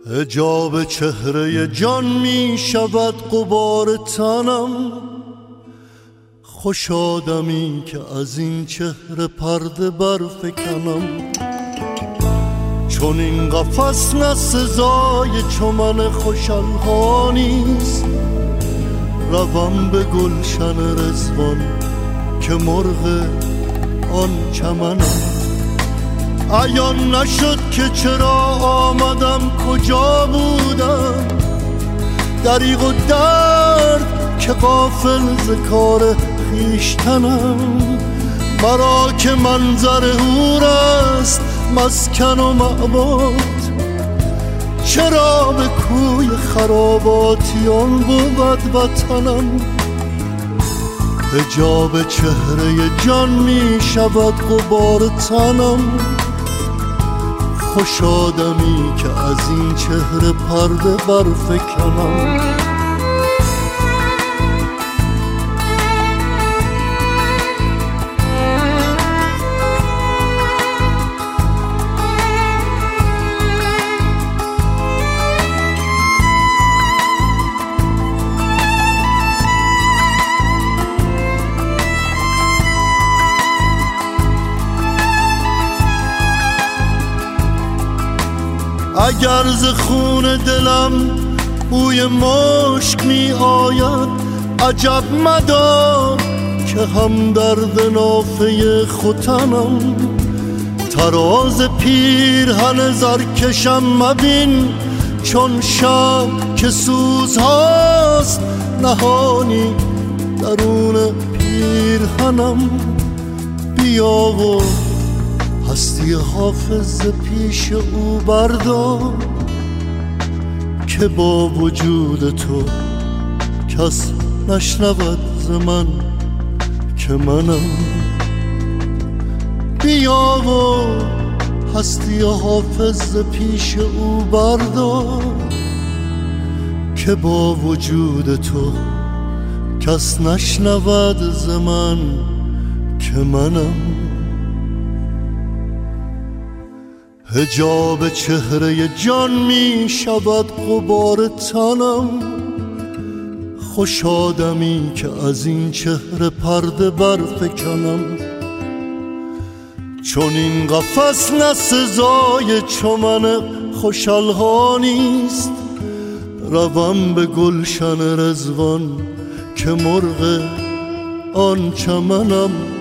حجاب چهره جان می شود غبار تنم، خوش آدمی که از این چهره پرده برفکنم. چون این قفس نه سزای چمن خوش‌الها نیست، روم به گلشن رضوان که مرغ آن چمنم. عیان نشد که چرا آمدم کجا بودم، دریغ و درد که غافل ز کار خویشتنم. مرا که منظر هور است مسکن و معبود، چرا به کوی خراباتیان بود وطنم. حجاب چهره جان می شود غبار تنم، خوش آدمی که از این چهره پرده برفکنم. اگر ز خون دلم بوی مشک می آید، عجب مدار که هم درد نافه ختنم. تراز پیرهن زرکشم مبین چون شب که سوزهاست نهانی درون پیرهنم. بیا و هستی حافظ پیش او بردار که با وجود تو کس نشنود ز من که منم. بیا و هستی حافظ پیش او بردار که با وجود تو کس نشنود ز من که منم. حجاب چهره جان می شود غبار تنم، خوش آدمی که از این چهره پرده برفکنم. چون این قفس نه سزای چمن خوش‌الها نیست، روم به گلشن رضوان که مرغ آن چمنم.